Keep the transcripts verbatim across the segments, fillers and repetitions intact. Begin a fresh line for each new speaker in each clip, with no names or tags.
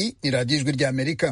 Iyi ni radiyo ijwi ry'Amerika.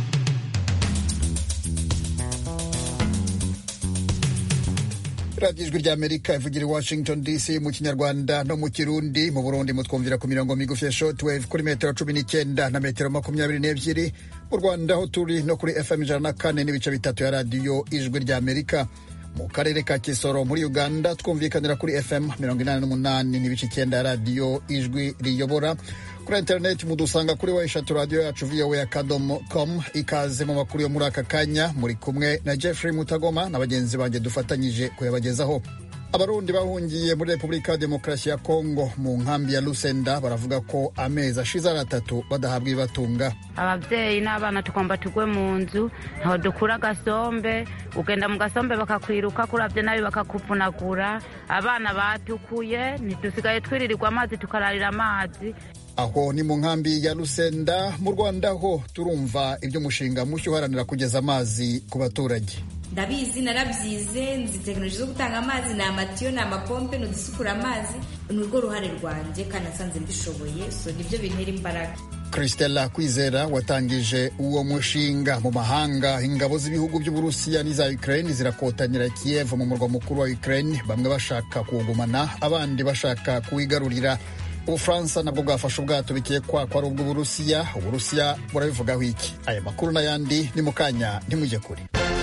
radiyo ijwi ry'Amerika ivugira i Washington D C mu Kinyarwanda no mu Kirundi. Mu Burundi mutwumvira ku mirongo migufi ya shortwave kuri metero cumi n'icyenda na metero makumyabiri n'ebyiri. Mu Rwanda ho turi no kuri F M ijana na kane n'ibice bitatu ya radiyo ijwi ry'Amerika. Mu karere ka Kisoro muri Uganda twumvikanira kuri F M mirongo inani n'umunani n'ibice icyenda ya radiyo ijwi riyobora. Kuri interineti mudusanga kuri wa eshatu radiyo yacu V O A akadomo com. Ikaze mu makuru yo muri aka kanya, muri kumwe na Jeffrey Mutagoma na bagenzi banjye dufatanyije kuyabagezaho. Abarundi bahungiye muri Repubulika ya Demokarasi ya Kongo mu nkambi ya Lusenda baravuga ko amezi ashize ari atatu badahabwa ibibatunga.
Ababyeyi n'abana tukomba tugwe mu nzu, aho dukura agasombe, ugenda mu gasombe bakakwiruka, kuravye nabi bakakuvunagura. Abana batukuye, ntidusigaye twiririrwa amazi tukararira amazi.
Aho ni mu nkambi ya Lusenda. Mu Rwanda ho turumva ibyo mushinga mushyo uharanira kugeza amazi ku baturage.
Ndabizi narabyize, nzi tekinoloji zo gutanga amazi, ni amatiyo, ni amapompe, n'udusukura amazi. Ni urwo ruhare rwanjye kandi nasanze mbishoboye, so nibyo bintera imbaraga.
Christella Kwizera watangije uwo mushinga. Mu mahanga ingabo z'ibihugu by'Uburusiya n'iza Ukraine zirakotanira Kiev mu murwa mukuru wa Ukraine, bamwe bashaka kuwugumana abandi bashaka kuwigarurira. Ubufaransa nabwo bwafashe ubwato bikekwa ko ari ubw'Uburusiya. Uburusiya burabivugaho iki? Aya makuru n'ayandi ni mu kanya, ntimujye kure.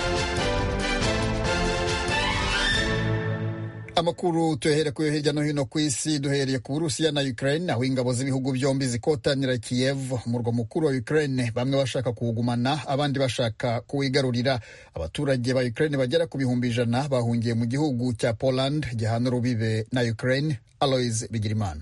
Amakuru tuyahere kuyo hirya no hino ku isi, duhereye ku Burusiya na Ukraine, aho ingabo z'ibihugu byombi zikotanira Kiev, umurwa mukuru wa Ukraine, bamwe bashaka kuwugumana abandi bashaka kuwigarurira. Abaturage ba Ukraine bagera ku bihumbi ijana bahungiye mu gihugu cya Poland gihana urubibe na Ukraine. Aloys Bigirimana.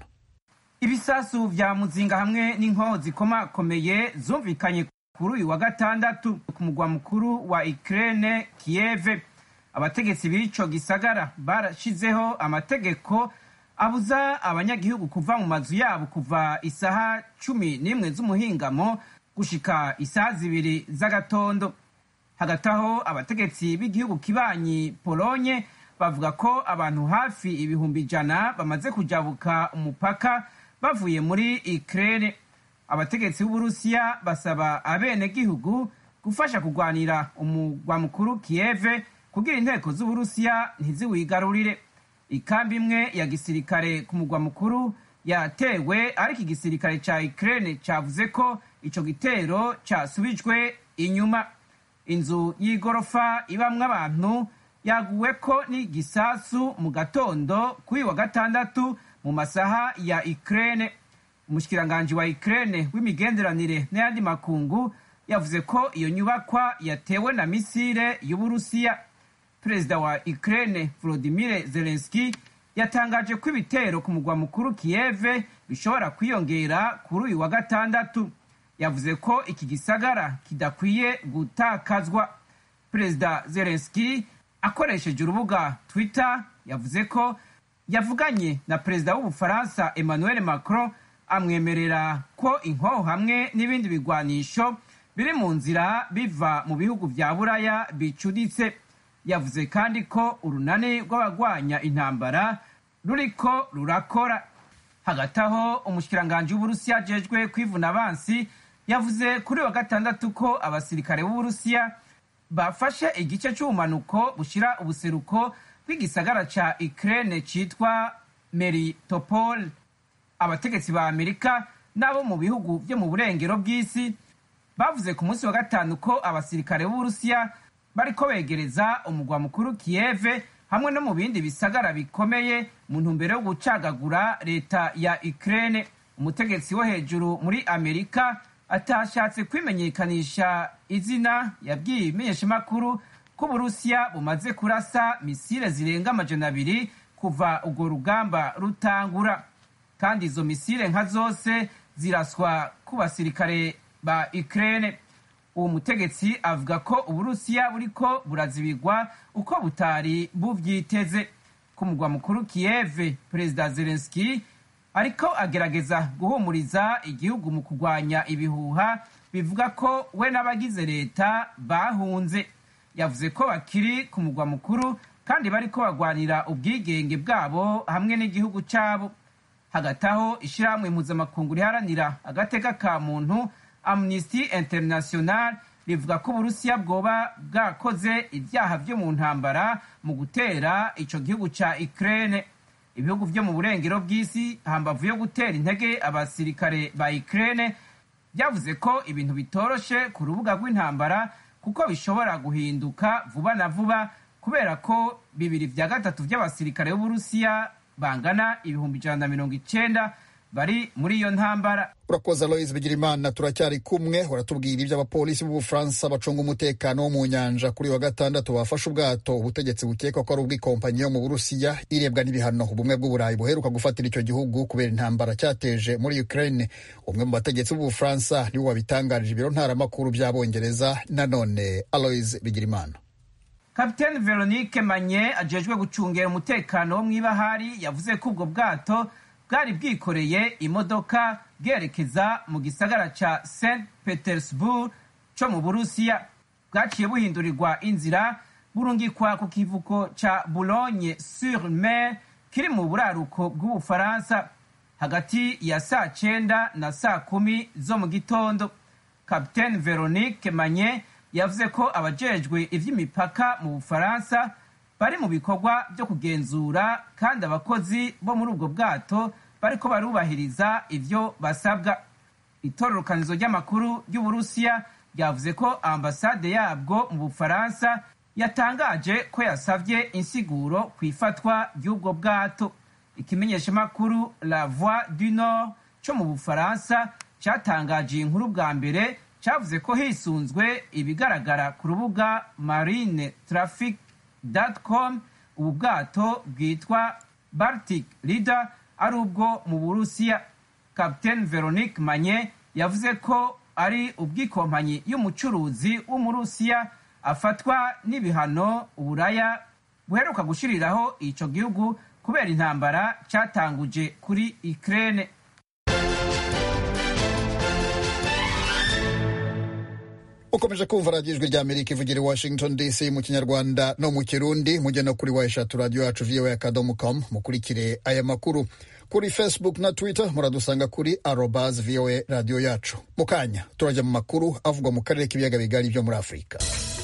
Ibisasu vya muzinga hamwe n'inkoho zikomakomeye zumvikanye kuri uyu wa gatandatu ku mugwa mukuru wa Ukraine Kiev. Abategetsi b'ico gisagara barashizeho amategeko abuza abanyagihugu kuva mu mazu yabo kuva isaha cumi n'imwe z'umuhingamo gushika isaha zibiri z'agatondo. Hagati aho abategetsi b'igihugu kibanyi Polonye bavuga ko abantu hafi ibihumbi ijana bamaze kujabuka umupaka bavuye muri Ukraine. Abategetsi b'Uburusiya basaba abenegihugu gufasha kurwanira umugwa mukuru Kiev kugira inteko z'Uburusiya ntiziwigarurire. Ikambi imwe ya gisirikare ku mugwa mukuru yatewe, ariko igisirikare ca Ukraine cavuze ko ico gitero casubijwe inyuma. Inzu y'igorofa ibamwe abantu yaguweko n'igisasu mu gatondo kuri wa gatandatu mu masaha ya Ukraine. Umushikiranganje wa Ukraine w'imigenderanire n'ayandi makungu yavuze ko iyo nyubakwa yatewe na misile y'Uburusiya. Perezida wa Ukraine Volodymyr Zelensky yatangaje ko ibitero ku mugwa mukuru Kiev bishobora kwiyongera kuri uyu wa gatandatu. Yavuze ko iki gisagara kidakwiye gutakazwa. Perezida Zelensky akoresheje urubuga Twitter yavuze ko yavuganye na perezida w'Ubufaransa Emmanuel Macron, amwemerera ko inkoho hamwe n'ibindi bigwanisho biri mu nzira biva mu bihugu vya Buraya bicuditse. Yavuze kandi ko urunani rw'abagwanya intambara ruriko rurakora. Hagati aho umushikiranganje w'Uburusiya ajejwe kwivuna abansi yavuze kuri wa gatandatu ko abasirikare b'Uburusiya bafashe igice c'ubumanuko bushira ubuseruko bw'igisagara ca Ukraine citwa Melitopol. Abategetsi ba Amerika n'abo mu bihugu vyo mu burengero bw'isi bavuze ku munsi wa gatanu ko abasirikare b'Uburusiya bariko begereza umugwa mukuru Kiev hamwe no mu bindi bisagara bikomeye mu ntumbero yo gucagagura leta ya Ukraine. Umutegetsi wo hejuru muri Amerika atashatse kwimenyekanisha izina yabwiye imenyeshamakuru ko Uburusiya bumaze kurasa misile zirenga amajana abiri kuva urwo rugamba rutangura, kandi izo misile nka zose ziraswa ku basirikare ba Ukraine. Uwo mutegetsi avuga ko Uburusiya buriko burazibigwa uko butari buvyiteze. Ku mugwa mukuru Kiev, Perezida Zelensky ariko agerageza guhumuriza igihugu mu kurwanya ibihuha bivuga ko we n'abagize leta bahunze. Yavuze ko bakiri ku mugwa mukuru kandi bariko bagwanira ubwigenge bwabo hamwe n'igihugu cabo. Hagati aho ishirahamwe mpuzamakungu riharanira agateka ka muntu Amnesty International rivuga ko Uburusiya bwoba bwakoze ibyaha byo mu ntambara mu gutera ico gihugu ca Ukraine. Ibihugu vyo mu burengero bw'isi hambavu yo gutera intege abasirikare ba Ukraine byavuze ko ibintu bitoroshe ku rubuga rw'intambara kuko bishobora guhinduka vuba na vuba kubera ko bibiri vya gatatu vy'abasirikare b'Uburusiya bangana ibihumbi ijana na mirongo icenda bari muri iyo ntambara.
Urakoze Aloys Bigirimana, turacyari kumwe. Uratubwira ibyo abapolisi b'Ubufaransa bacunga umutekano wo mu nyanja kuri wa gatandatu bafashe ubwato ubutegetsi bukeka ko ari ubw'ikompanyi yo mu Burusiya irebwa n'ibihano ubumwe bw'Uburayi buheruka gufatira icyo gihugu kubera intambara cyateje muri Ukraine. Umwe mu bategetsi b'Ubufaransa niwe wabitangarije ibiro ntaramakuru by'Abongereza. Nanone Aloys Bigirimana.
Kapiteni Veronique Manye ajejwe gucungera umutekano wo mw'ibahari yavuze ko ubwo bwato bwari bwikoreye imodoka bwerekeza mu gisagara ca Saint Petersburg co mu Burusiya. Bwaciye buhindurirwa inzira burungikwa ku kivuko ca Boulogne sur Mer kiri mu buraruko bw'Ubufaransa hagati ya saa cenda na saa kumi zo mu gitondo. Kapiteni Veronique Manye yavuze ko abajejwe ivy'imipaka mu Bufaransa bari mu bikorwa byo kugenzura kandi abakozi bo muri ubwo bwato bariko barubahiriza ivyo basabwa. Itororokanizo ry'amakuru ry'Uburusiya ryavuze ko ambasade yabwo mu Bufaransa yatangaje ko yasavye insiguro kw'ifatwa ry'ubwo bwato. Ikimenyeshamakuru La Voix du Nord co mu Bufaransa cyatangaje inkuru bwa mbere cyavuze ko hisunzwe ibigaragara ku rubuga marine traffic dot com ubu bwato bwitwa Baltic Leader ari ubwo mu Burusiya. Kapiteni Veronique Manye yavuze ko ari ubw'ikompanyi y'umucuruzi w'Umurusiya afatwa n'ibihano Uburaya buheruka gushiriraho ico gihugu kubera intambara cyatanguje kuri Ukraine.
Ukomeje kumva radiyo ijwi ry'Amerika ivugira i Washington D C mu Kinyarwanda no mu Kirundi. Mujye no kuri wa eshatu radiyo yacu voa akadomo com mukurikire aya makuru. Kuri Facebook na Twitter muradusanga kuri arobase voa radiyo yacu. Mu kanya turajya mu makuru avugwa mu karere k'ibiyaga bigari byo muri Afurika.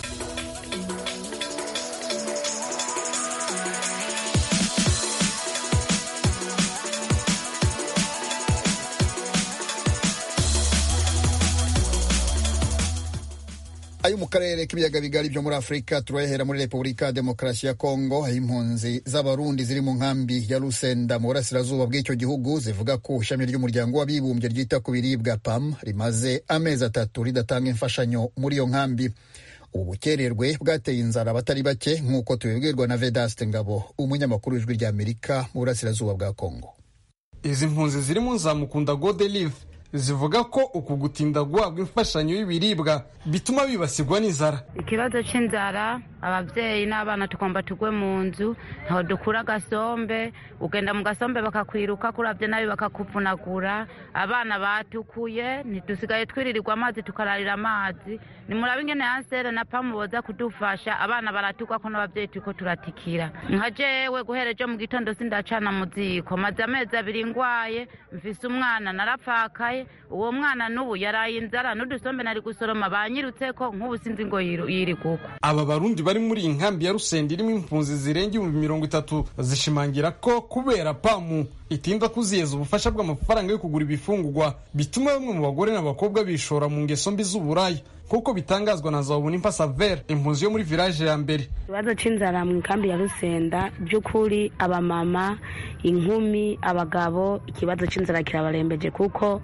Ayo mu karere k'ibiyaga bigari byo muri Afurika turahera muri Repubulika ya Demokarasi ya Kongo. Aho impunzi z'abarundi ziri mu nkambi ya Lusenda mu burasirazuba bw'icyo gihugu zivuga ko ishami ry'umuryango w'abibumbye ryita ku biribwa P A M rimaze amezi atatu ridatanga imfashanyo muri iyo nkambi. Ubu bukererwe bwateye inzara abatari bake nk'uko tubibwirwa na Vedaste Ngabo, umunyamakuru w'ijwi ry'Amerika mu burasirazuba bwa Kongo.
Izi mpunzi ziri mu Nzamukunda Godelive zivuga ko uku gutinda guhabwa imfashanyo y'ibiribwa bituma bibasirwa n'inzara.
Ikibazo c'inzara, abavyeyi n'abana tukomba tugwe mu nzu, ntaho dukura gasombe, ugenda mu gasombe bakakwiruka kuravye nabi bakakuvunagura, abana batukuye ntidusigaye twiririrwa amazi tukararira amazi. Nimurabe ingene Ansere na P A M boza kudufasha, abana baratukwa ko n'abavyeyi turiko turatikira. Nka jewe guhereje mu gitondo sindacana mu ziko, maze amezi abiri ngwaye, mfise umwana narapfakaye, uwo mwana n'ubu yaraye inzara n'udusombe nari gusoroma banyirutse ko nk'ubu sinzi ngo yiri kuko.
Aba barundi bari muri inkambi ya Rusenda irimo impunzi zirenga ibihumbi mirongo itatu zishimangira ko kubera P A M itinda kuziyeza ubufasha bw'amafaranga yo kugura ibifungurwa bituma bamwe mu bagore n'abakobwa bishora mu ngeso mbi z'uburaya, kuko bitangazwa na Zabunimpa Savere, impunzi yo muri village ya mbere.
Ikibazo c'inzara mu nkambi ya Rusenda by'ukuri abamama, inkumi, abagabo, ikibazo c'inzara kirabarembeje kuko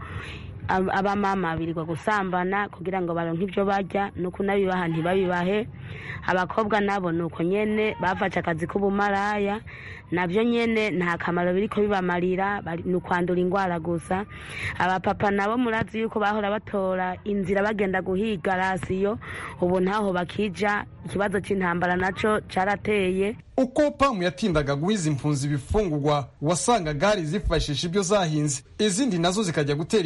abamama birirwa gusambana kugira ngo baronke ibyo barya, nuko nabibaha ntibabibahe. Abakobwa nabo nuko nyene bafashe akazi k'ubumaraya, navyo nyene nta kamaro biriko bibamarira, ni kwandura ingwara gusa. Abapapa nabo murazi yuko bahora batora inzira bagenda guhiga rasiyo, ubu ntaho bakija. Ikibazo c'intambara naco carateye.
Uko P A M yatindaga guhiza impunzi ibifungurwa, wasanga gari zifashisha ibyo zahinze, izindi nazo zikajya gutera ibiraka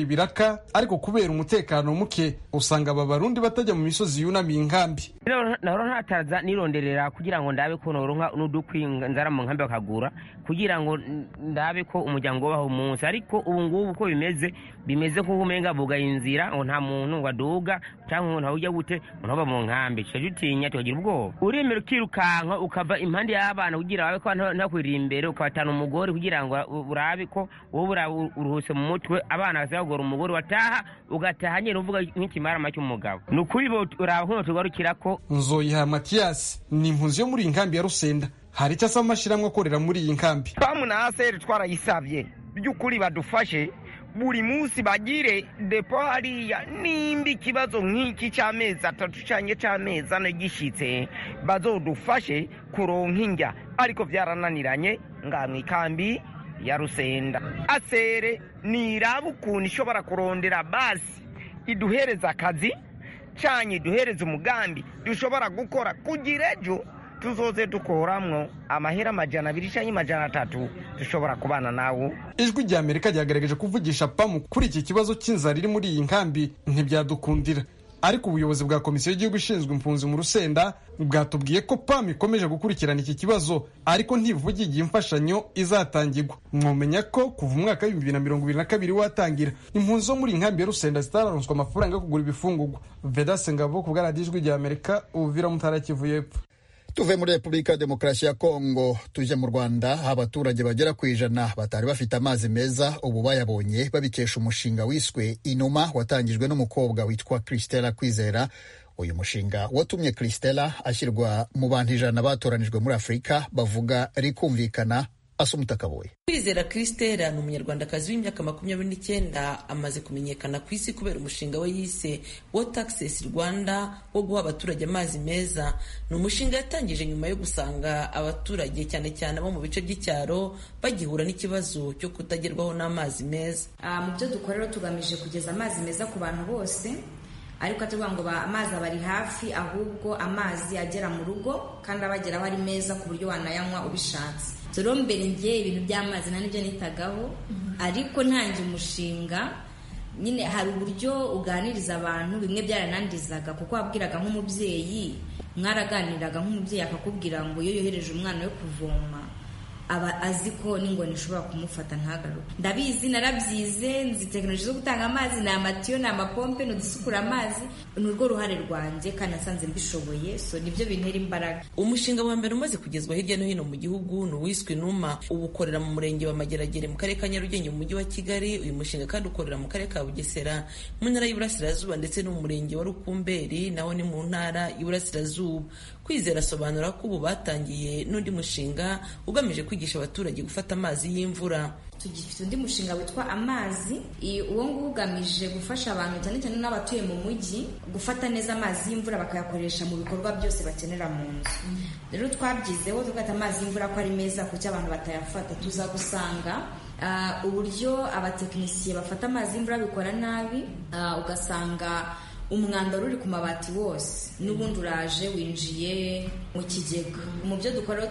Afurika, ariko kubera umutekano muke usanga aba barundi batajya mu misozi yunamiye inkambi.
Nahora ntataza nironderera kugira ngo ndabe ko noronka n'udukwinga nzara mu nkambi bakagura kugira ngo ndabe ko umuryango wabaho umunsi, ariko ubu ngubu uko bimeze bimeze ko umenga bugaye inzira ngo nta muntu waduga cyangwa ngo ntawujya gute unoba mu nkambi. Cyajutinya tugira ubwoba uremera ukirukanka ukava impande y'abana kugira babe ko ntakwirira imbere ukabatana umugore kugira ngo urabe ko wowe uruhuse mu mutwe abana bazagora umugore wataha ugataha nyine uvuga nk'ikimarama cy'umugabo. Nukuri bo uraba nko tugarukira ko
Nzoyiha Mathias ni impunzi yo muri inkambi ya Rusenda. Hari icyo asaba amashyirahamwe akorera muri iyi nkambi.
Pamu na aseri twarayisabye by'ukuri badufashe buri munsi bagire depo hariya, nimba ikibazo nk'iki cy'amezi atatu cyangwa cy'amezi ane gishitse bazodufashe kuronka injya, ariko byarananiranye nga mu ikambi ya Rusenda. Asere niraba ukuntu ishobora kurondera basi iduhereza akazi cyanye iduhereza umugambi dushobora gukora kugira ejo tuzoze dukoramwo amahera amajana abiri cyangwa amajana atatu dushobora kubana nawo.
Ijwi rya Amerika ryagerageje kuvugisha Pamu kuri iki kibazo cy'inzara iri muri iyi nkambi ntibyadukundira, ariko ubuyobozi bwa komisiyo y'igihugu ishinzwe impunzi mu Rusenda bwatubwiye ko Pamu ikomeje gukurikirana iki kibazo, ariko ntibivuga igihe imfashanyo izatangirwa. Mwomenya ko kuva umwaka w'ibihumbi bibiri na mirongo ibiri na kabiri watangira impunzi zo muri inkambi ya Rusenda zitararonswa amafaranga yo kugura ibifungurwa. Vedaste Ngabo ku bwa Ijwi rya Amerika, Uvira, Mutara, Kivu y'Epfo.
Tuve muri Repubulika ya Demokarasi ya Kongo tuje mu Rwanda. Abaturage bagera ku ijana batari bafite amazi meza ubu bayabonye babikesha umushinga wiswe Inuma watangijwe n'umukobwa witwa Christella Kwizera. Uyu mushinga watumye Christella ashyirwa mu bantu ijana batoranijwe muri Afurika bavuga rikumvikana. Asumutakaboye.
Kwizera Christella ni umunyarwandakazi w'imyaka makumyabiri n'icyenda, amaze kumenyekana ku isi kubera umushinga we yise Water Access Rwanda wo guha abaturage amazi meza. Ni umushinga yatangije nyuma yo gusanga abaturage cyane cyane abo mu bice by'icyaro bagihura n'ikibazo cyo kutagerwaho n'amazi meza.
Uh, mu byo dukora tugamije kugeza amazi meza ku bantu bose, ariko tuvuga ngo amazi abari hafi, ahubwo amazi agera mu rugo kandi abageraho ari meza ku buryo wanayanywa ubishatse. Rero mbere ngiye ibintu by'amazi nta nibyo nitagaho, ariko ntangiye umushinga nyine hari uburyo uganiriza abantu, bimwe byaranandizaga kuko wabwiraga nk'umubyeyi, mwaraganiraga nk'umubyeyi akakubwira ngo iyo yohereje umwana we kuvoma aba azi ko n'ingoni ishobora kumufata ntagaruke. Ndabizi, narabyize, nzi tekinoloji zo gutanga amazi, ni amatiyo, ni amapompe, ni udusukura amazi, ni urwo ruhare rwanjye kandi nasanze mbishoboye, so nibyo bintera imbaraga.
Umushinga wa mbere umaze kugezwa hirya no hino mu gihugu ni uwiswe Inuma, ubu ukorera mu murenge wa Mageragere mu karere ka Nyarugenge mu mujyi wa Kigali. Uyu mushinga kandi ukorera mu karere ka Bugesera mu ntara y'Iburasirazuba ndetse no mu murenge wa Rukumberi naho ni mu ntara y'Iburasirazuba. Kwizera asobanura ko ubu batangiye n'undi mushinga ugamije kwigisha abaturage gufata amazi y'imvura.
Tugifite undi mushinga witwa Amazi, uwo nguwo ugamije gufasha abantu cyane cyane n'abatuye mu mujyi gufata neza amazi y'imvura bakayakoresha mu bikorwa byose bakenera mu nzu. Rero twabyizeho tugata amazi y'imvura ko ari meza kuko abantu batayafata. Tuza gusanga uh, uburyo abatekinisiye bafata amazi y'imvura bikora nabi, uh, ugasanga umwanda uri ku mabati wose n'ubundi uraje winjiye mu kigega. Mu byo dukora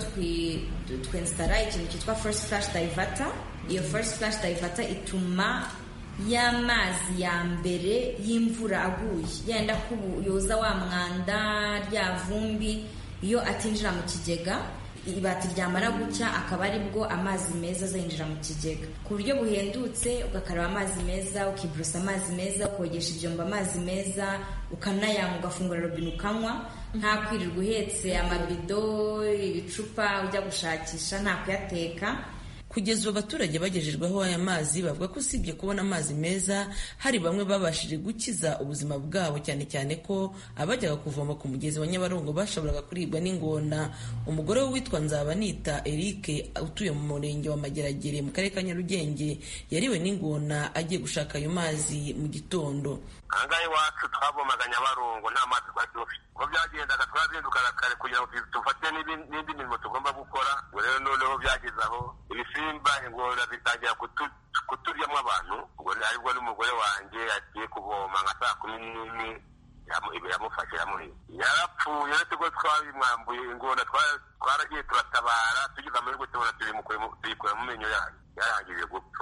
twinstara ikintu cyitwa first flash diverter. Iyo first flash diverter ituma y'amazi ya mbere y'imvura aguye yenda kuyoza wa mwanda rya vumbi, iyo atinjira mu kigega ibati ryamara gucya akaba ari bwo amazi meza azinjira mu kigega ku buryo buhendutse. Ugakaraba amazi meza, ukibrusa amazi meza, ukogesha ibyombo amazi meza, ukanayanywa, ugafungura robine ukanywa, nta kwirirwa uhetse amabido, ibicupa ujya gushakisha, nta kuyateka.
Kugeza ubu abaturage bagejejweho aya mazi bavuga ko usibye kubona amazi meza hari bamwe babashije gukiza ubuzima bwabo, cyane cyane ko abajyaga kuvoma ku mugezi wa Nyabarongo bashoboraga kuribwa n'ingona. Umugore we witwa Nzabanita Eric utuye mu murenge wa Mageragere mu karere ka Nyarugenge yariwe n'ingona agiye gushaka ayo mazi mu gitondo.
Angahe iwacu twavomaga Nyabarongo nta mazi twari dufite, uko byagendaga twazindukaga kare kugira ngo dufate n'indi mirimo tugomba gukora. Ngo rero noneho byageze aho ibisimba ingona bitangira kuturyamo abantu, ngo aribwo n'umugore wanjye agiye kuvoma nka saa kumi n'imwe yamufashe yamuhiye yarapfuye. Uretse ko twabimwambuye ingona twaragiye turatabara, tugize amahirwe tubona tuyikura mu menyo yayo, yarangije gupfa.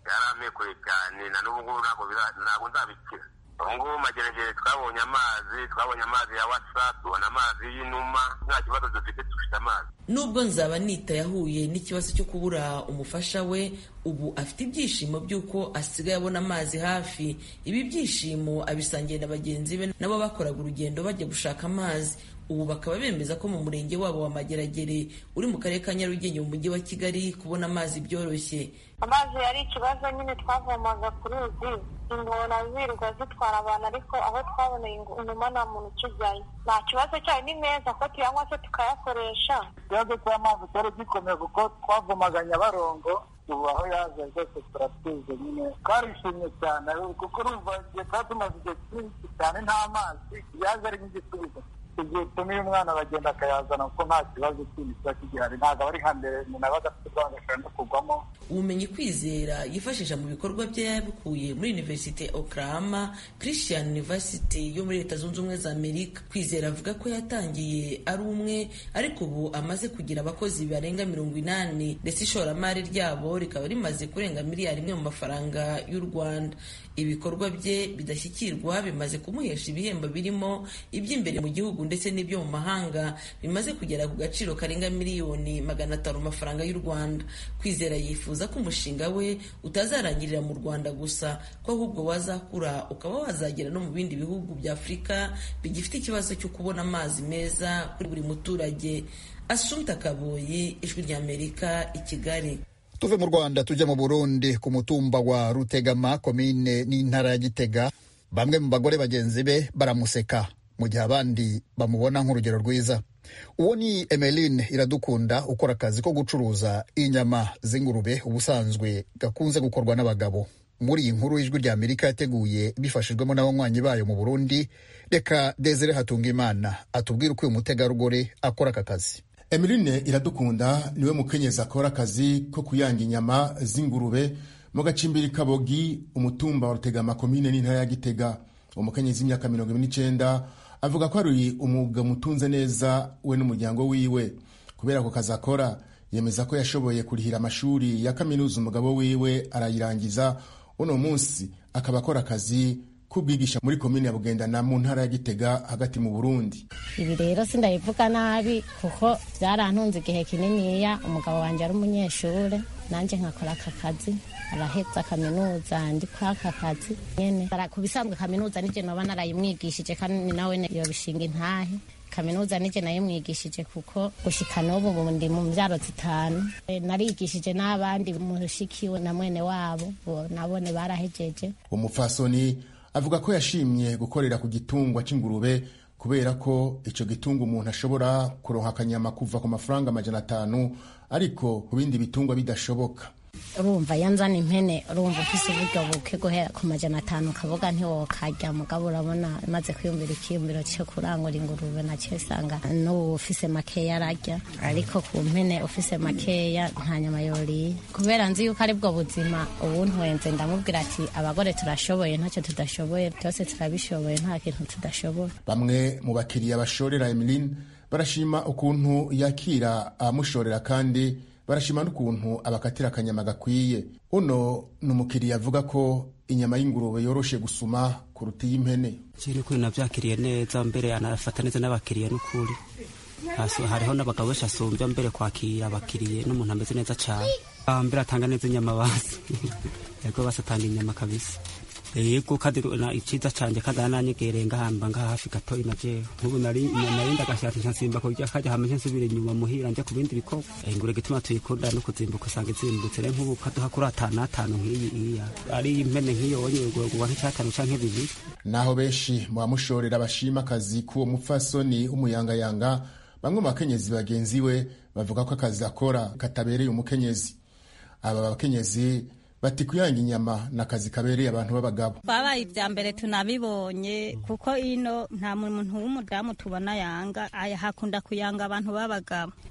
yaramekuye cyane na n'ubu ngubu ntabwo ntabwo nzabikira. Ubu ngubu mageragere twabonye amazi twabonye amazi ya WhatsApp, tubona amazi y'inuma, nta kibazo dufite, dufite amazi.
Nubwo Nzabanita yahuye n'ikibazo cyo kubura umufasha we, ubu afite ibyishimo by'uko asigaye abona amazi hafi. Ibi byishimo abisangiye na bagenzi be nabo bakoraga urugendo bajya gushaka amazi. Ubu bakaba bemeza ko mu murenge wabo wa Mageragere uri mu karere ka Nyarugenge mu mujyi wa Kigali kubona amazi byoroshye.
Amazi yari ikibazo nyine, twavomaga ku ruzi, ingona zirirwa zitwara abantu, ariko aho twaboneye inuma nta muntu ukijyayo. Nta kibazo cyayo, ni meza ko tuyanywa se tukayakoresha.
Ikibazo cy'amazi cyari gikomeye kuko twavomaga Nyabarongo, ubu aho yaje rwose turatuze nyine twarishimye cyane, kuko urumva igihe twari tumaze igihe kinini cyane nta mazi, yaje ari nk'igisubizo. Igihe tumiye umwana bagenda akayazana kuko nta kibazo kindi kiba kigihari, ntabwo ari nka mbere nyina bagafite bagashobora no kugwamo.
Ubumenyi Kwizera yifashisha mu bikorwa bye yabukuye muri University Oklahoma Christian University yo muri Leta Zunze Ubumwe za Amerika. Kwizera avuga ko yatangiye ari umwe, ariko ubu amaze kugira abakozi barenga mirongo inani, ndetse ishoramari ryabo rikaba rimaze kurenga miliyari imwe mu mafaranga y'u Rwanda. Ibikorwa bye bidashyikirwa bimaze kumuhesha ibihembo birimo iby'imbere mu gihugu ndetse n'ibyo mu mahanga, bimaze kugera ku gaciro karenga miliyoni magana atanu amafaranga y'u Rwanda. Kwizera yifuza ko umushinga we utazarangirira mu Rwanda gusa, ko ahubwo wazakura ukaba wazagera no mu bindi bihugu bya Afurika bigifite ikibazo cyo kubona amazi meza kuri buri muturage. Assumpta Kaboyi, Ijwi ry'Amerika, i Kigali.
Tuve mu Rwanda tujya mu Burundi, ku mutumba wa Rutegama, komine n'intara ya Gitega. Bamwe mu bagore bagenzi be baramuseka, mu gihe abandi bamubona nk'urugero rwiza. Uwo ni Emeline Iradukunda, ukora akazi ko gucuruza inyama z'ingurube, ubusanzwe gakunze gukorwa n'abagabo. Muri iyi nkuru Ijwi ry'Amerika yateguye bifashijwemo n'abanywanyi bayo mu Burundi, reka Desire Hatungimana atubwire uko uyu mutegarugori akora aka kazi.
Emeline Iradukunda niwe mukenyezi akora akazi ko kuyanga inyama z'ingurube mu gacimbiri Kabogi, umutumba wa Rutegama, komine n'intara ya Gitega. Umukenyezi w'imyaka mirongo ibiri n'icenda avuga ko ari umwuga mutunze neza we n'umuryango wiwe. Kubera ko kazi akora, yemeza ko yashoboye kurihira amashuri ya kaminuza umugabo wiwe arayirangiza. Uno munsi akaba akora akazi kubwigisha muri komine ya Bugendana mu ntara ya Gitega hagati mu Burundi.
Ibi rero sindayivuga nabi kuko byarantunze igihe kininiya. Umugabo wanje ari umunyeshure, nanje nkakora aka kazi, araheza kaminuza ndi kwa aka kazi nyene. Kubisanzwe kaminuza nije noba narayimwigishije kandi nawe yobishinga intahe. Kaminuza nije nayimwigishije kuko gushika n'ubu bundi mu mbyaro zitanu. E, narigishije n'abandi mushikiwe na mwene wabo, nabone barahejeje.
Umupfasoni avuga ko yashimye gukorera ku gitungwa c'ingurube kubera ko ico gitungwa umuntu ashobora kuronka akanyama kuva ku mafaranga amajana atanu, ariko ku bindi bitungwa bidashoboka.
Urumva yanzana impene, urumva ufise uburyo buke guhera ku majana atanu kaboga ntiwokarya, mugabo urabona maze kwiyumvira ikiyumviro cyo kurangura ingurube nacyo usanga n'ubu ufise makeya ararya, ariko ku mpene ufise makeya nta nyama yoriye. Kubera nzi yuko ari bwo buzima ubu ntwenze, ndamubwira ati abagore turashoboye, ntacyo tudashoboye, byose turabishoboye, nta kintu tudashoboye.
Bamwe mu bakiriya bashorera Emeline barashima ukuntu yakira amushorera, kandi barashima n'ukuntu abakatira akanyama gakwiye. Uno ni umukiriya avuga ko inyama y'ingurube yoroshe gusuma kuruta iy'impene.
Kiri kuri navyakiriye neza, mbere anafata neza n'abakiriya n'ukuri. Hasi hariho n'abagabo benshi asumbya mbere kwakira abakiriye, n'umuntu ameze neza cyane. Mbere atanga neza inyama basi. Yego basatanga inyama kabisa. Yego kandi iciza canje kandi ananyegereye ngahamba ngaha hafi gato inaje. Nkubu nari narinda gashati nsimba ko kaja hamenye nsubire inyuma muhira nje ku bindi biko. Ingure gituma tuyikunda no kuzimbuka usanga izimbutse rero nkubu kaduha kuri atanu atanu nk'iyi iya. Ari impene nk'iyo wonyego gwa nk'atanu canke bibiri.
Naho benshi mu bamushorera bashima akazi k'uwo mupfasoni umuyangayanga, bamwe mu bakenyezi bagenzi we bavuga ko akazi akora katabereye umukenyezi. Aba bakenyezi bati kuyanga inyama nakazi kabereye abantu b'abagabo.
Babaye ibya mbere tunabibonye kuko ino nta muntu w'umudamu tubona yanga, aya hakunda kuyanga abantu b'abagabo.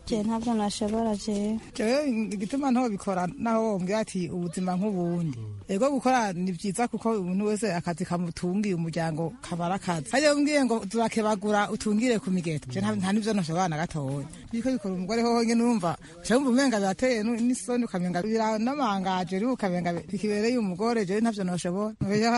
je ntabwo nashobora je
jewe igituma nto bikora naho wombwira ati ubuzima nk'ubundi ego gukora ni byiza kuko umuntu wese akazi kamutungiye umuryango kabara akazi hajya umbwiye ngo turakebagura utungire ku migeto je nta nivyo nashobora na gatoya biko bikora umugore ho nyene numva cyangwa umenga byateye n'isoni ukamenga biranamangaje uri ukamenga bikibereye umugore je ntavyo nashobora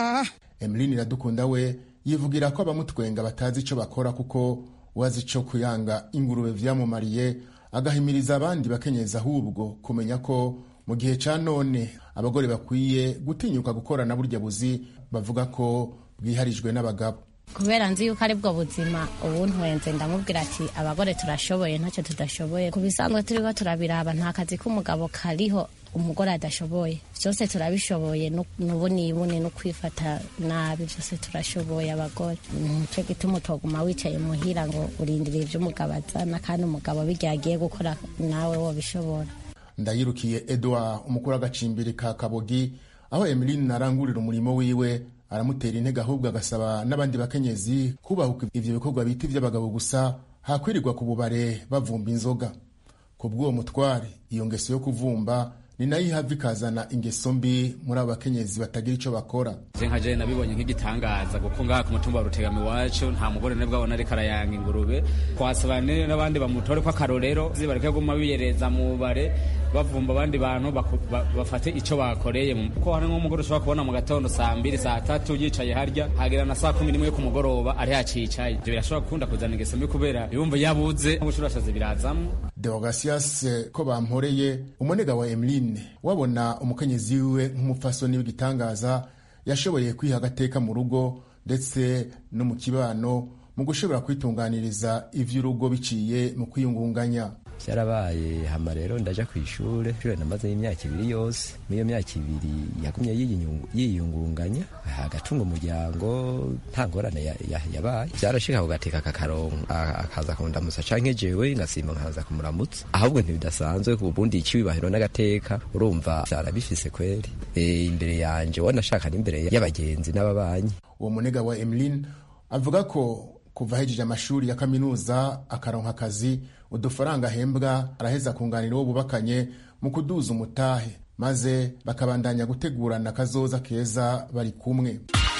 Emeline Iradukunda we yivugira ko abamutwenga batazi ico bakora kuko wazi ico kuyanga ingurube vyamumariye agahimiriza abandi bakenyeza ahubwo kumenya ko mu gihe ca none abagore bakwiye gutinyuka gukorana burya buzi bavuga ko bwiharijwe n'abagabo
kubera nzi yuko ari bwo buzima ubu ntwenze ndamubwira ati abagore turashoboye ntacyo tudashoboye ku bisanzwe turiko turabiraba nta kazi k'umugabo kariho umugore adashoboye byose turabishoboye n'ubunibune no kwifata nabi byose turashoboye abagore nicyo gituma utoguma wicaye muhira ngo urindire ibyo umugabo azana kandi umugabo bijya agiye gukora nawe wabishobora.
Ndayirukiye Edouard umukuru w'agacimbiri ka Kabogi aho Emeline arangurira umurimo wiwe aramutera intege ahubwo agasaba n'abandi bakenyezi kubahuka ivyo bikorwa biti vy'abagabo gusa hakwirirwa ku bubare bavumba inzoga. Ku bw'uwo mutware iyo ngeso yo kuvumba ni nayo ihava ikazana ingeso mbi muri abo bakenyezi batagira ico bakora.
Je nka je nabibonye nk'igitangaza kuko ngaha ku mutumba wa Rutegama iwacu nta mugore nebwe abona ariko arayanga ingurube kwasabane n'abandi bamutore ko akarorero zibareke guma biyereza mu bare bavumba abandi bantu bafate ico bakoreye kuko hari nk'umugore ushobora kubona mu gatondo saa mbiri saa tatu yicaye harya hagera na saa kumi n'imwe ku mugoroba ari hacicaye ivyo birashobora gukunda kuzana ingeso mbi kubera yumva yabuze n'ubushurashazi birazamwo.
Deogasias ko bamporeye umunega wa Emeline wabona umukenyezi wiwe nk'umupfasoni w'igitangaza yashoboye kwiha agateka mu rugo ndetse no mu kibano mu gushobora kwitunganiriza ivy'urugo biciye mu kwiyungunganya.
Byarabaye hama rero ndaja ku ishure shure namaze imyaka ibiri yose miyo myaka ibiri yagumye yiyungunganya agatunga umuryango nta ngorane yabaye byarashika kugateka kakaronka akaza kundamusa canke jewe ngasimba nkaza kumuramutsa ahubwo ntibidasanzwe ku bundi icibahiro n'agateka urumva byarabifise kweri e, imbere yanje wanashaka n'imbere y'abagenzi n'ababanyi.
Uwo munega wa Emeline avuga ko kuva hejeje amashuri ya kaminuza akaronka akazi udufaranga ahembwa araheza kunganira uwo bubakanye mu kuduza umutahe maze bakabandanya gutegurana kazoza keza bari kumwe.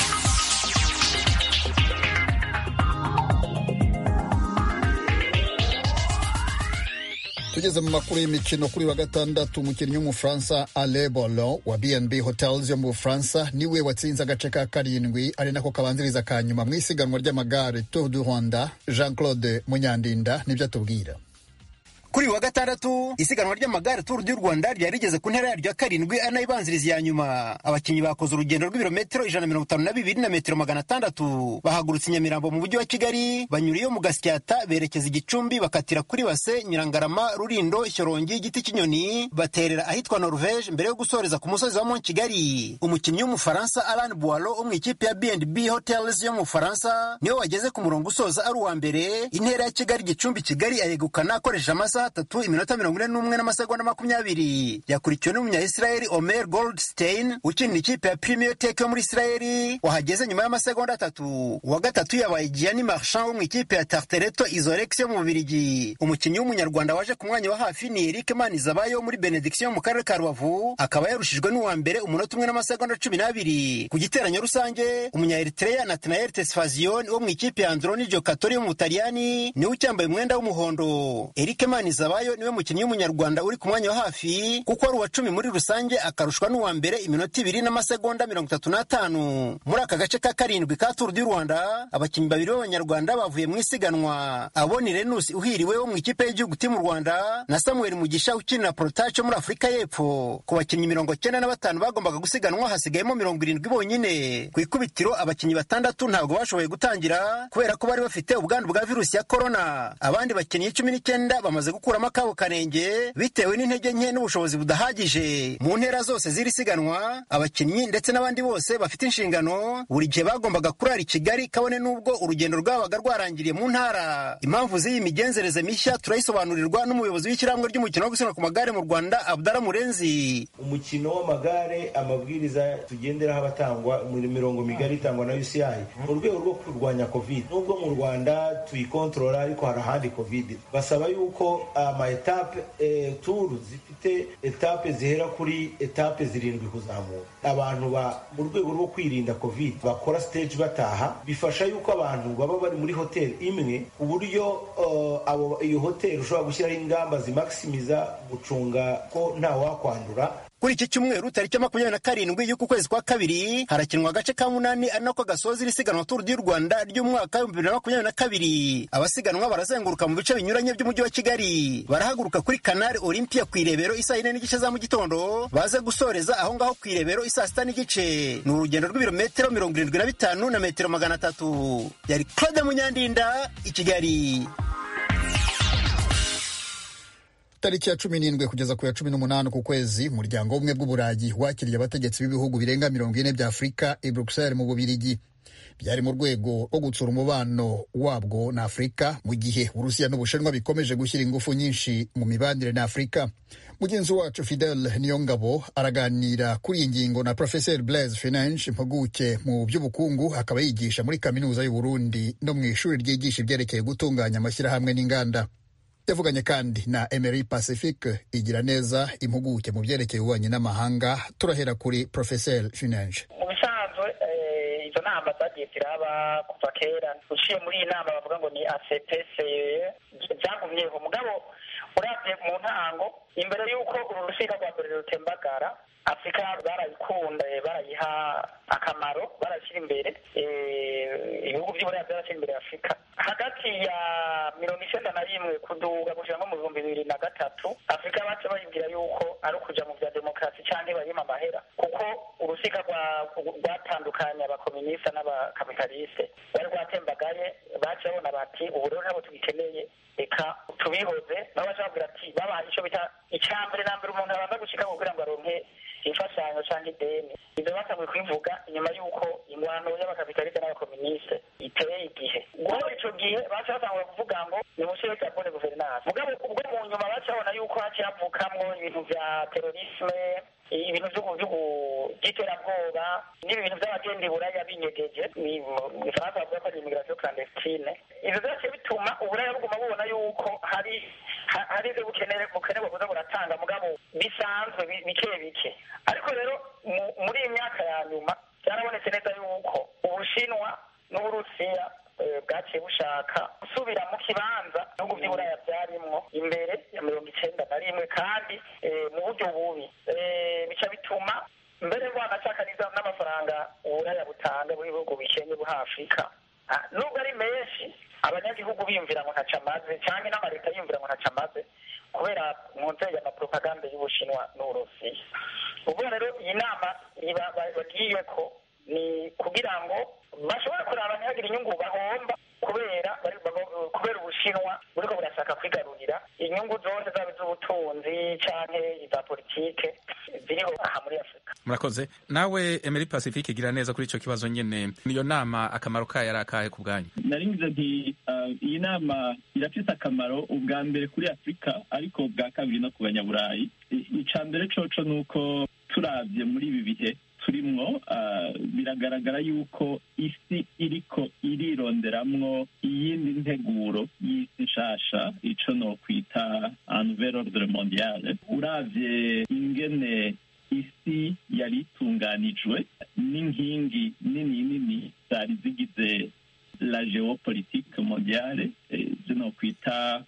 Tugeze mu makuru y'imikino kuri wa gatandatu umukinnyi w'umufaransa Alain Ballon wa B and B Hotels yo mu Bufaransa niwe watsinze agace ka karindwi ari nako kabanziriza ka nyuma mu isiganwa ry'amagare Tour du Rwanda. Jean Claude Munyandinda nibyo atubwira.
Kuri wa gatandatu isiganwa ry'amagare Tour du Rwanda ryari rigeze ku ntera yaryo ya karindwi anayibanziriza ya nyuma. Abakinnyi bakoze urugendo rw'ibirometero ijana na mirongo itanu na bibiri na metero magana atandatu bahagurutse Nyamirambo mu mujyi wa Kigali banyura iyo mu Gasyata berekeza Igicumbi bakatira kuri Base Nyirangarama Rurindo Shyorongi Giti Kinyoni baterera ahitwa Norvège mbere yo gusoreza ku musozi wa Mont Kigali. Umukinnyi w'umufaransa Alain Boileau wo mu ikipe ya B and B Hotels yo mu Faransa niwe wageze ku murongo usoza ari uwa mbere. Intera ya Kigali Gicumbi Kigali ayegukana akoresha amasa atatu iminota mirongo ine n'umwe n'amasegonda makumyabiri. Yakurikiwe n'umunya-Israeli Omer Goldstein ukinira ikipe ya Premier Tech yo muri Israeli wahageze nyuma y'amasegonda atatu. Uwa gatatu yabaye Gianni Marchand wo mu ikipe ya Tarteletto Isorex yo mu Bubiligi. Umukinnyi w'umunyarwanda waje ku mwanya wa hafi ni Eric Manizabayo wo muri Benediction mu karere ka Rubavu akaba yarushijwe n'uwa mbere umunota umwe n'amasegonda cumi n'abiri. Ku giteranyo rusange umunya-Eritrea Nathanael Tesfazion wo mu ikipe ya Androni Giocatori yo mu Butaliyani niwe ucyambaye umwenda w'umuhondo. Eric Manizabayo Zabayo niwe mukinnyi w'umunyarwanda uri ku mwanya wa hafi kuko ari uwa cumi muri rusange akarushwa n'uwa mbere iminota ibiri n'amasegonda mirongo itatu n'atanu. Muri aka gace ka karindwi ka Tour du Rwanda abakinnyi babiri b'abanyarwanda bavuye mu isiganwa. Abo ni Renus Uhiriwe wo mu ikipe y'igihugu Team Rwanda na Samuel Mugisha ukinira Protacho muri Afurika y'Epfo. Ku bakinnyi mirongo cyenda na batanu bagombaga gusiganwa hasigayemo mirongo irindwi bonyine. Ku ikubitiro abakinnyi batandatu ntabwo bashoboye gutangira kubera ko bari bafite ubwandu bwa virusi ya corona. Abandi bakinnyi cumi n'icyenda bamaze kurama kabo kanenge bitewe n'intege nke n'ubushobozi budahagije. Mu ntera zose ziri siganwa abakinnyi ndetse n'abandi bose bafite inshingano buri gihe bagombaga kurara i Kigali kabone n'ubwo urugendo rwabaga rwarangiriye mu ntara. Impamvu z'iyi migenzereze mishya turayisobanurirwa n'umuyobozi w'ishyirahamwe ry'umukino wo gusiganwa ku magare mu Rwanda Abdara Murenzi.
Umukino w'amagare amabwiriza tugenderaho abatangwa muri mirongo migari itangwa na U C I mu rwego rwo kurwanya covid. Nubwo mu Rwanda tuyikontrola ariko hari ahandi covid basaba yuko ama etape eh, turu zifite etape zihera kuri etape zirindwi kuzamura. Abantu ba mu rwego rwo kwirinda covid bakora stage bataha, bifasha yuko abantu baba bari muri hoteli imwe ku buryo uh, abo iyo hoteli ushobora gushyiraho ingamba zimaximiza gucunga ko nta wakwandura.
Kuri iki cyumweru tariki makumyabiri na karindwi y'uku kwezi kwa kabiri harakinwa agace ka munani ari nako gasoza irisiganwa Tour du Rwanda ry'umwaka w'ibihumbi bibiri na makumyabiri na kabiri. Abasiganwa barazenguruka mu bice binyuranye by'umujyi wa Kigali, barahaguruka kuri Canal Olympia ku Irebero isaa yine n'igice za mu gitondo, baze gusoreza aho ngaho ku Irebero isaa sita n'igice. Ni urugendo rw'ibirometero mirongo irindwi na bitanu na metero magana atatu. Yari Claude Munyandinda i Kigali.
Tariki ya cumi n'indwi kugeza ku ya cumi n'umunani ku kwezi, umuryango w'ubumwe bw'uburayi wakiriye abategetsi b'ibihugu birenga mirongo ine bya Afurika i Bruxelles mu Bubiligi. Byari mu rwego rwo gutsura umubano wabwo na Afurika mu gihe Urusiya n'Ubushinwa bikomeje gushyira ingufu nyinshi mu mibanire na Afurika. Mugenzi wacu Fidel Niyongabo araganira kuri iyi ngingo na Professor Blaise Finanche, impuguke mu by'ubukungu, akaba yigisha muri Kaminuza y'u Burundi no mu ishuri ryigisha ibyerekeye gutunganya amashyirahamwe n'inganda. Yavuganye kandi na Emery Pacifique igira neza, impuguke mu byerekeye ububanyi n'amahanga. Turahera kuri Professor Finanche.
Mu bisanzwe izo nama zagiye ziraba kuva kera, uciye muri iyi nama bavuga ngo ni A C P C E byagumyeho. Mugabo uravye mu ntango, imbere y'uko uru rusiga rwa mbere rutembagara, Afurika barayikunda, barayiha akamaro, barashyira imbere ibihugu by'Uburaya byarashyira imbere Afurika. Hagati ya mirongo icyenda na rimwe kuduga gushika nko mu bihumbi bibiri na gatatu, Afurika baca bayibwira yuko ari ukuja mu vya demokarasi canke bayima amahera, kuko urusiga rwatandukanya abakomunista n'abakapitaliste bari rwatembagaye. Baca babona bati ubu rero ntabwo tugikeneye, reka tubihoze. Nabo baca babwira ati babaha ico bita icambere na mbere umuntu abanza gushika kugira ngo aronke imfashanyo canke ideni. Ivyo batanguye kubivuga inyuma y'uko ingwano y'abakapitaliste n'abakomuniste iteye igihe. Guhera ico gihe baca batangura kuvuga ngo ni mushibe cya bonne gouvernance. Mugabo ubwo mu nyuma baca babona yuko haciye havukamwo ibintu vya terorisme, ibintu by'iterabwoba n'ibintu by'abagendi buraya binyegeje, ni mu Faransa bavuga ko ari immigration clandestine. Ivyo vyaciye bituma uburaya buguma bubona yuko hari hari ibyo bukeneye bukenewe kuza buratanga, mugabo bisanzwe bike bike. Ariko rero muri iyi myaka ya nyuma byarabonetse neza yuko Ubushinwa n'Uburusiya bwaciye bushaka gusubira mu kibanza ibihugu by'Uburaya byarimwo imbere ya mirongo icenda na rimwe, kandi mu buryo bubi. Bica bituma mbere bwanashakaniza n'amafaranga Uburaya butanga mu bihugu bikenye buha Afurika, nubwo ari menshi, abanyagihugu biyumvira ngo ntaca amaze, cyangwa n'amaleta yiyumvira ngo ntaca amaze, kubera mu nzego y'amapropaganda y'Ubushinwa n'Uburusiya. Ubwo rero iyi nama bagiye ko ni kugira ngo bashobora kuraba ntihagire inyungu bahomba, kubera kubera Ubushinwa buriko burashaka kwigarurira inyungu zose zaba iz'ubutunzi canke iza politike ziriho aha muri Afurika.
Murakoze. Nawe Emery Pacifique igira neza kuri ico kibazo nyene, niyo nama akamaro kayo ari akahe ku bwanyu?
Naringize nti iyi nama irafite akamaro ubwa mbere kuri Afurika, ariko bwa kabiri no ku banyaburayi. Ica mbere coco nuko turavye muri ibi bihe turimwo, biragaragara yuko isi iriko irironderamwo iyindi nteguro y'isi nshasha, ico no kwita un nouvel ordre mondial. Uravye ingene isi yari itunganijwe n'inkingi nini nini zari zigize la geopolitique mondiale, zino kwita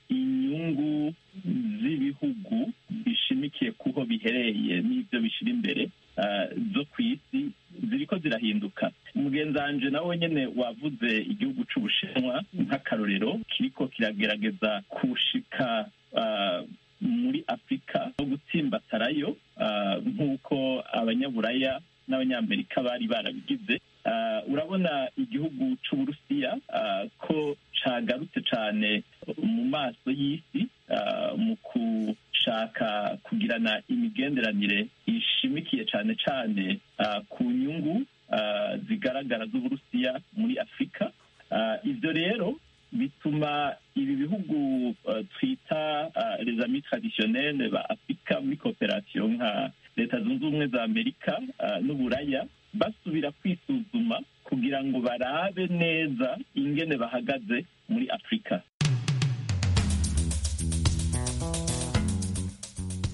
inyungu z'ibihugu bishimikiye kuho bihereye n'ivyo bishira imbere zo kw'isi ziriko zirahinduka. Umugenzanje nawe nyene wavuze igihugu c'Ubushinwa nk'akarorero kiriko kiragerageza kushika muri Afurika no gutsimbatarayo nk'uko abanyaburaya n'abanyamerika bari barabigize. Urabona igihugu c'Uburusiya ko cagarutse cane mu maso y'isi mu kushaka kugirana imigenderanire ishimikiye cane cane ku nyungu zigaragara z'Uburusiya muri Afurika. Ivyo rero bituma ibi bihugu twita les amis traditionnels ba Afurika muri cooperation nka Leta Zunze Ubumwe za Amerika n'Uburaya basubira kwisuzuma kugira ngo barabe neza ingene bahagaze muri Afurika.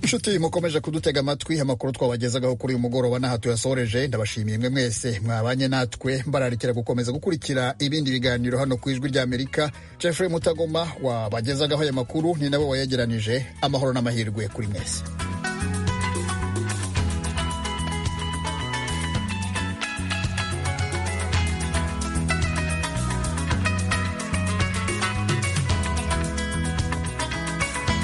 inshuti mukomeje kudutega amatwi, amakuru twabagezagaho kuri uyu mugoroba n'aha tuyasoreje. Ndabashimiye mwe mwese mwabanye natwe, mbararikira gukomeza gukurikira ibindi biganiro hano ku Ijwi ry'Amerika. Jeffrey Mutagoma wabagezagaho aya makuru ni nawe wayegeranije. Amahoro n'amahirwe kuri mwese.